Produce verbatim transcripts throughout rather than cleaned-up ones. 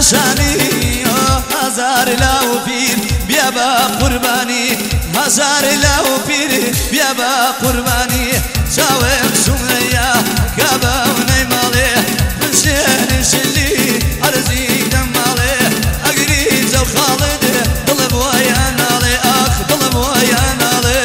نشانی هزار لاو پیر بیا با قربانی هزار لاو پیر بیا با قربانی چاوم سومیا کبا و نیمالی پنشین شلی عرضی دمالی اگری جو خالد دل بویا نالی آخ دل بویا نالی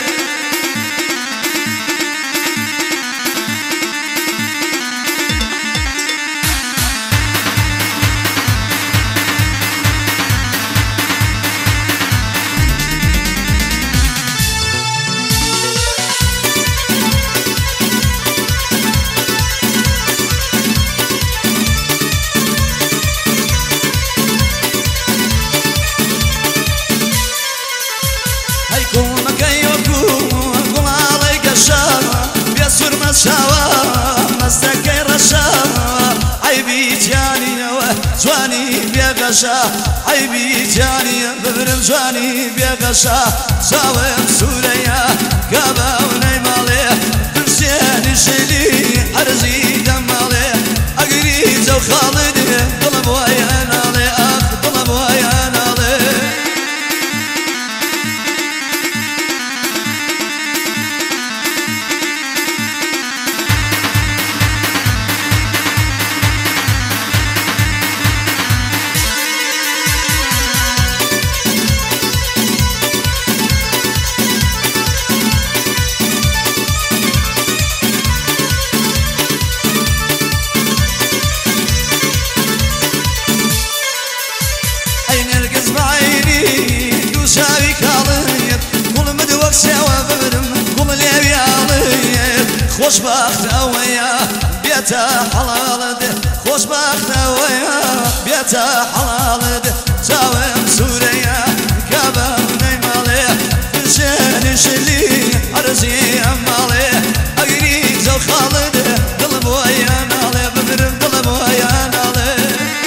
مستكي رشا عيبي جاني جواني بيغشا عيبي جاني ببرم جواني بيغشا ساوم سوريا كابا ونيمالي ترسيني شلي عرزي دمالي اقري جو خالدي طلب ويا نالي اخ طلب ويا نالي خوشبخت اويا بيتا حلالد خوشبخت اويا بيتا حلالد ساوم سوريا كابا نيمالي فنشين شلي عرزي امالي اقري جو خالد قلب ويا نالي ببرم قلب ويا نالي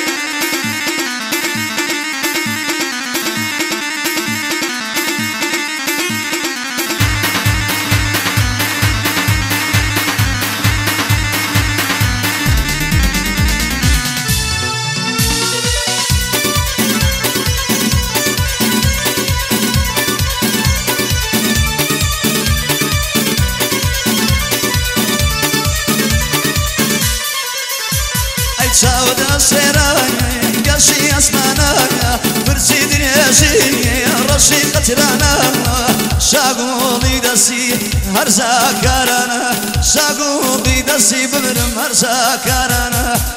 شاود سيراي قشي اسمانا فرسي دنياشي رشي قترانا شاقولي دسي هرزا كارانا شاقولي دسي بمرم هرزا كارانا